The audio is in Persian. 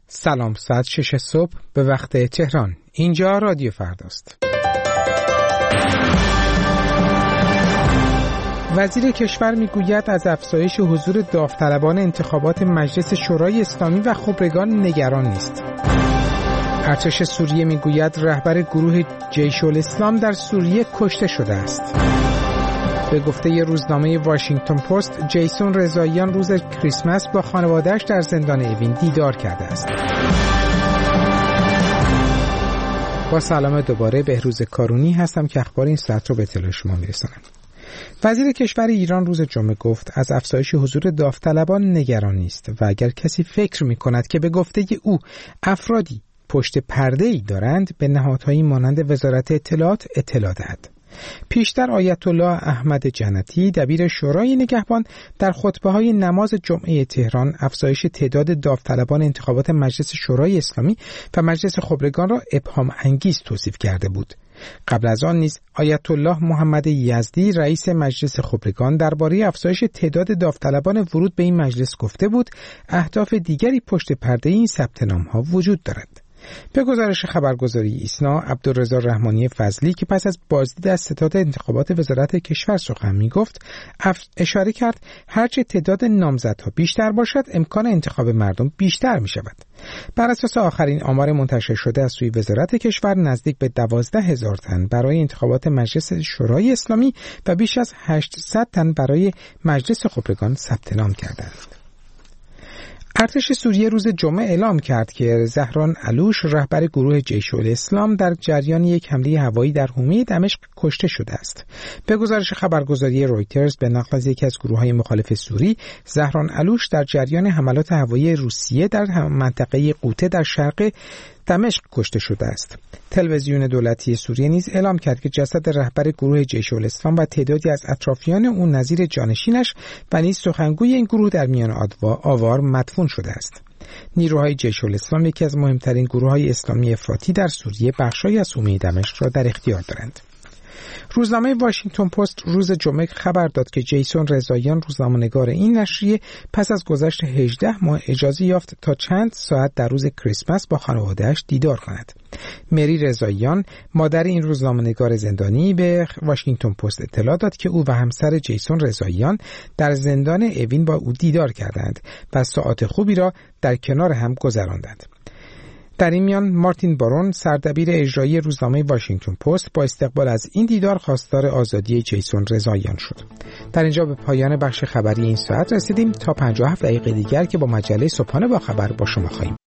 سلام، ساعت 6 صبح به وقت تهران. اینجا رادیو فرداست. وزیر کشور میگوید از افزایش حضور داوطلبان انتخابات مجلس شورای اسلامی و خبرگان نگران نیست. ارتش سوریه میگوید رهبر گروه جیش الاسلام در سوریه کشته شده است. به گفته روزنامه واشنگتن پست، جیسون رضاییان روز کریسمس با خانواده‌اش در زندان اوین دیدار کرده است. با سلام دوباره، بهروز کارونی هستم که اخبار این ساعت رو به اطلاع شما میرسانم. وزیر کشور ایران روز جمعه گفت از افزایش حضور داوطلبان نگران نیست و اگر کسی فکر می‌کند که به گفته او افرادی پشت پرده‌ای دارند، به نهادهایی مانند وزارت اطلاعات اطلاع دهد. پیشتر آیت الله احمد جنتی، دبیر شورای نگهبان، در خطبه‌های نماز جمعه تهران افزایش تعداد داوطلبان انتخابات مجلس شورای اسلامی و مجلس خبرگان را ابهام انگیز توصیف کرده بود. قبل از آن نیز آیت الله محمد یزدی، رئیس مجلس خبرگان، درباره افزایش تعداد داوطلبان ورود به این مجلس گفته بود اهداف دیگری پشت پرده این ثبت نام‌ها وجود دارد. به گزارش خبرگزاری ایسنا، عبدالرضا رحمانی فضلی که پس از بازدید از ستاد انتخابات وزارت کشور سخن می‌گفت، اشاره کرد هرچه تعداد نامزدها بیشتر باشد، امکان انتخاب مردم بیشتر می‌شود. بر اساس آخرین آمار منتشر شده از سوی وزارت کشور، نزدیک به 12,000 تن برای انتخابات مجلس شورای اسلامی و بیش از 800 تن برای مجلس خبرگان ثبت نام کردند. ارتش سوریه روز جمعه اعلام کرد که زهران علوش، رهبر گروه جیش الاسلام، در جریان یک حمله هوایی در حومه دمشق کشته شده است. به گزارش خبرگزاری رویترز به نقل از یکی از گروه‌های مخالف سوری، زهران علوش در جریان حملات هوایی روسیه در منطقه قوطه در شرق دمشق کشته شده است. تلویزیون دولتی سوریه نیز اعلام کرد که جسد رهبر گروه جیش الاسلام و تعدادی از اطرافیان او نظیر جانشینش و نیز سخنگوی این گروه در میان آوار مدفون شده است. نیروهای جیش الاسلام یکی از مهمترین گروه‌های اسلامی افراطی در سوریه بخشی از حومه دمشق را در اختیار دارند. روزنامه واشنگتن پست روز جمعه خبر داد که جیسون رضاییان، روزنامه‌نگار این نشریه، پس از گذشت 18 ماه اجازه یافت تا چند ساعت در روز کریسمس با خانواده‌اش دیدار کند. مری رضاییان، مادر این روزنامه‌نگار زندانی، به واشنگتن پست اطلاع داد که او و همسر جیسون رضاییان در زندان اوین با او دیدار کردند و ساعات خوبی را در کنار هم گذراندند. در این میان مارتین بارون، سردبیر اجرایی روزنامه واشنگتن پست، با استقبال از این دیدار خواستار آزادی جیسون رضاییان شد. در اینجا به پایان بخش خبری این ساعت رسیدیم. تا 57 دقیقه دیگر که با مجله صبحانه با خبر با شما خواهیم.